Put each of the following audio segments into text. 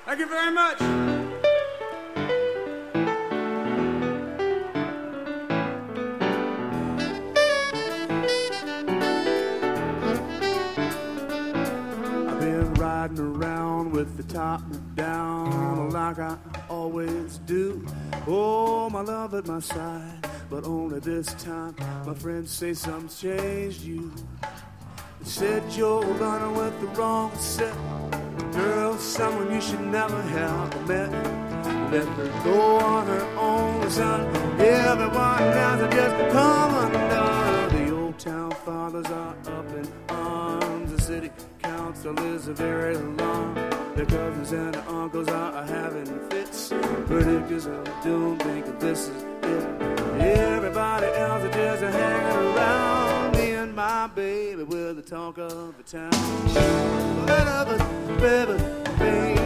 Thank you very much. I've been riding around with the top down like I always do. Oh, my love at my side, but only this time my friends say something's changed you. They said you're running with the wrong set. Girl, someone you should never have met. Let her go on her own, son. Everyone else is just come undone. The old town fathers are up in arms. The city council is very alarmed. Their cousins and their uncles are having fits. Predictors of doom think that this is it. Everybody else is just hanging around. Me and my baby, we're the talk of the town. Baby, baby,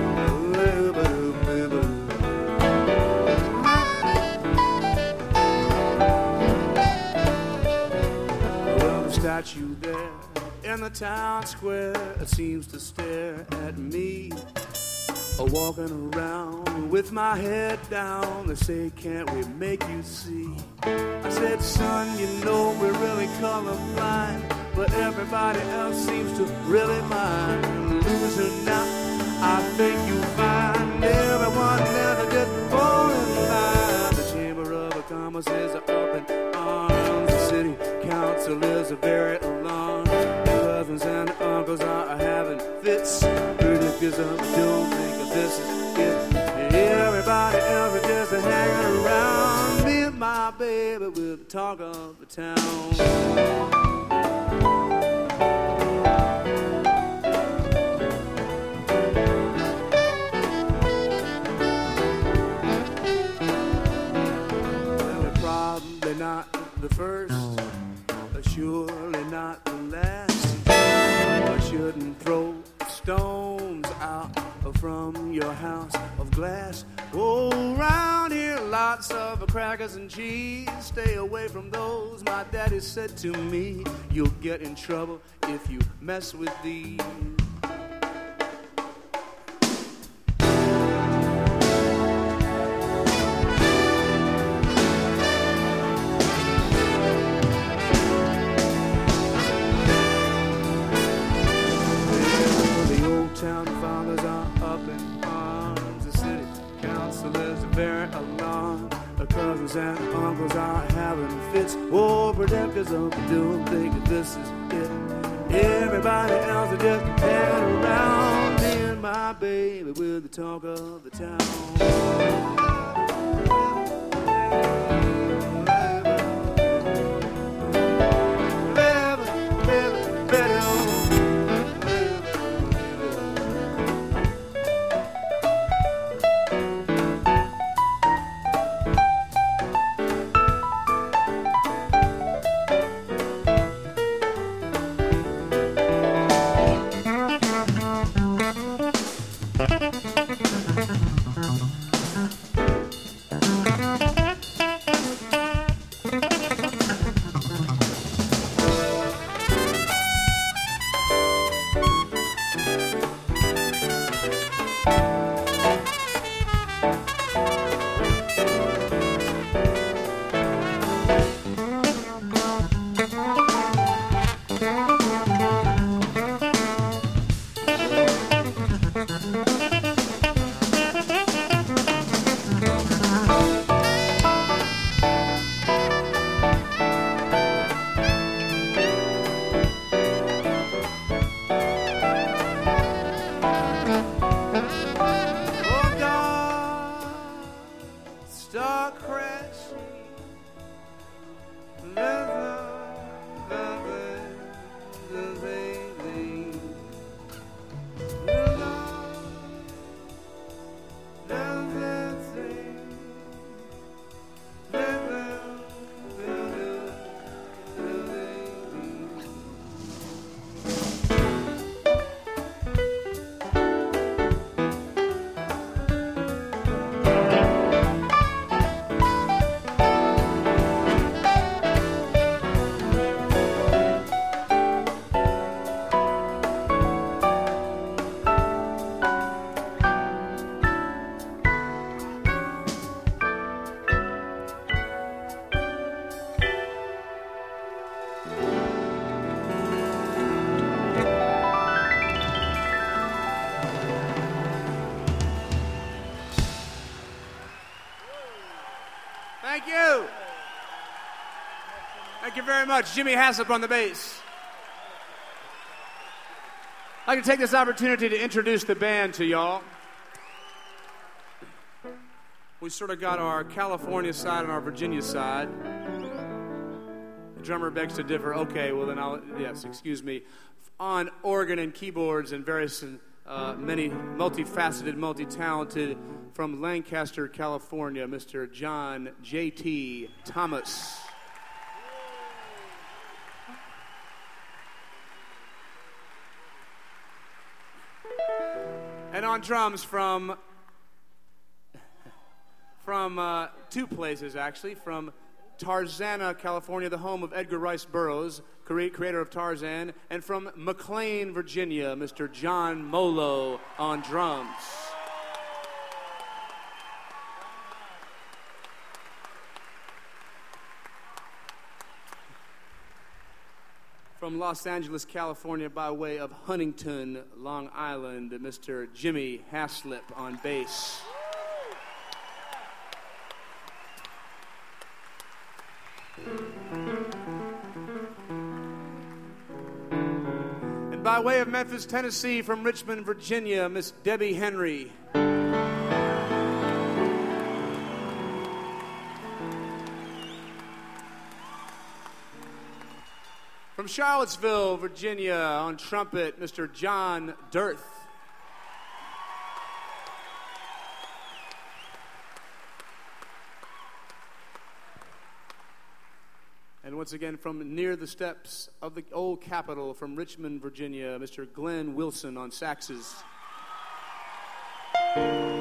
well, the statue there in the town square, it seems to stare at me. Walking around with my head down, they say, can't we make you see? I said, son, you know we're really colorblind, but everybody else seems to really mind. Lose or not, I think you'll find everyone else just fall in line. The Chamber of Commerce is up in arms. The city council is very alarmed. The cousins and the uncles are having fits. Predictors of doom think that this is it. Everybody else is just hanging around. Me and my baby with the talk of the town. Not the first, but surely not the last. I shouldn't throw stones out from your house of glass. Oh, round here lots of crackers and cheese. Stay away from those. My daddy said to me, you'll get in trouble if you mess with these. Town fathers are up in arms. The city council is very alarmed. The cousins and uncles are having fits. Oh, predictors of doom think that this is it. Everybody else is just hanging around. Me and my baby with the talk of the town. Thank you. Thank you very much. Jimmy Haslip on the bass. I'd like to take this opportunity to introduce the band to y'all. We sort of got our California side and our Virginia side. The drummer begs to differ. Okay, well then excuse me. On organ and keyboards and various many multifaceted, multi-talented, from Lancaster, California, Mr. John J.T. Thomas. And on drums from two places, actually, from Tarzana, California, the home of Edgar Rice Burroughs, creator of Tarzan, and from McLean, Virginia, Mr. John Molo on drums. From Los Angeles, California, by way of Huntington, Long Island, Mr. Jimmy Haslip on bass. And by way of Memphis, Tennessee, from Richmond, Virginia, Miss Debbie Henry. From Charlottesville, Virginia, on trumpet, Mr. John Dirth. And once again, from near the steps of the old Capitol, from Richmond, Virginia, Mr. Glenn Wilson on saxes.